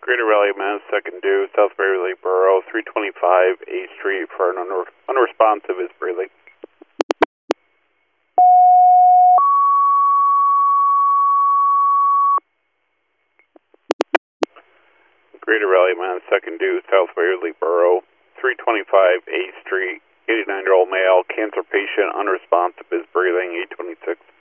Greater Raleigh, Mass, second due, South Beverly Borough, 325 A Street for an unresponsive is breathing. Greater Raleigh, Mass, second due, South Beverly Borough, 325 A Street, 89-year-old male, cancer patient, unresponsive is breathing, 826.